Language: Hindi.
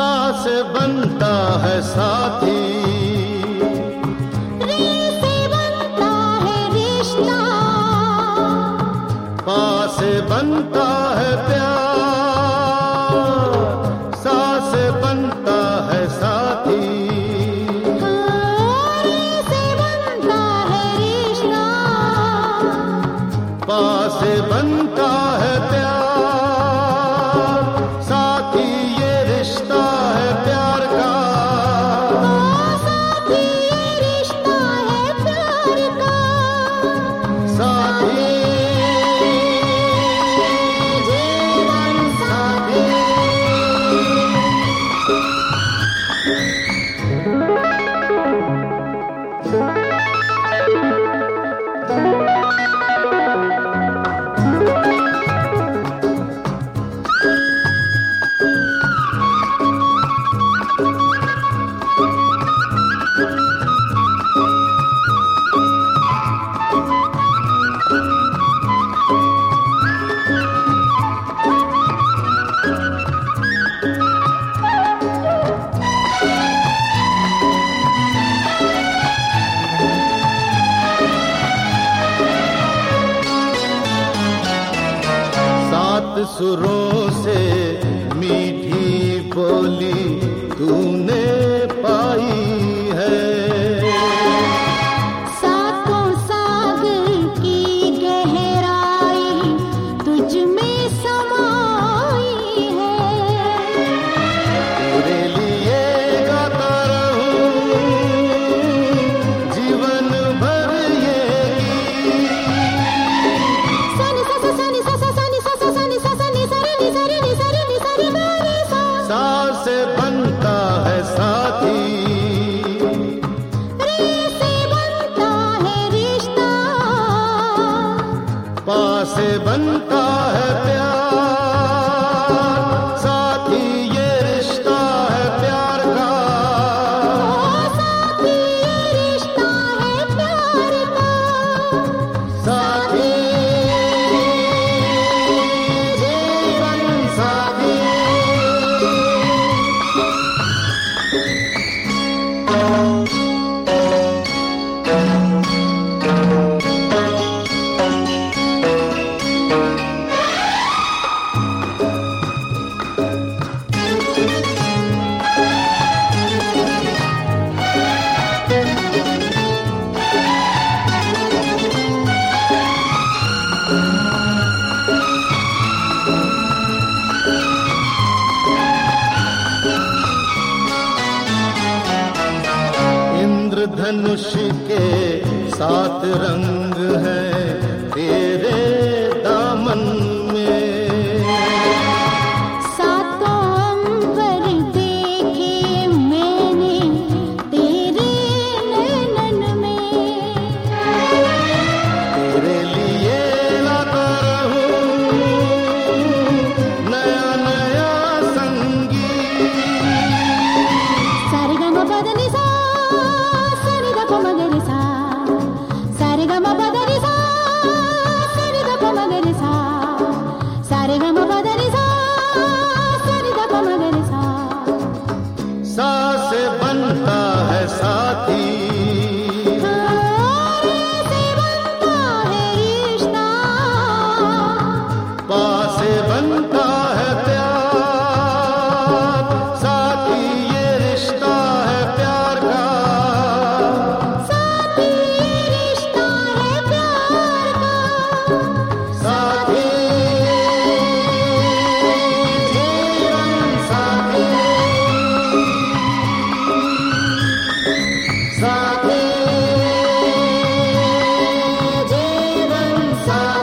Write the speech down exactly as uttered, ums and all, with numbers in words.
से बनता है साथी, रे से बनता है रिश्ता, पा से बनता है प्यार, सा से बनता है साथी, रे से बनता है रिश्ता, पा से बनता है प्यार, साथी ये रिश्ता है प्यार का, साथी ये रिश्ता है प्यार का, साथी जीवन साथी। सात सुरों से मीठी बोली तूने पाई है, सातों सागर की गहराई तुझ में समाई है, तेरे लिए गाता रहूं जीवन भर ये सनी सा सा सनी सा सा सनी सा सा सनी सा सनी सरे नि सरे नि सरे नि सरे रे सा, सा से बनता है साथी, रे से बनता है रिश्ता, पा से बनता है प्यार, साथी ये रिश्ता है प्यार का, साथी ये रिश्ता है प्यार का, साथी जीवन साथी। इंद्रधनुष के सात रंग हैं तेरे दामन में, सातों अंबर देखे मैंने तेरे नैनन में, तेरे लिए लाता रहूं नया नया संगीत, सारे ग म प द नि सा, सारे ग प म ग रे सा, सारे ग म प द नि सा, सारे ग प म ग रे सा, सारे ग म प द नि सा, सारे ग प म ग रे सा, सा से बनता है साथी, रे से बनता है रिश्ता, पा से बनता है प्यार, साथी ये रिश्ता है प्यार का, साथी ये रिश्ता है प्यार का, साथी जीवन साथी, साथी जीवन साथी।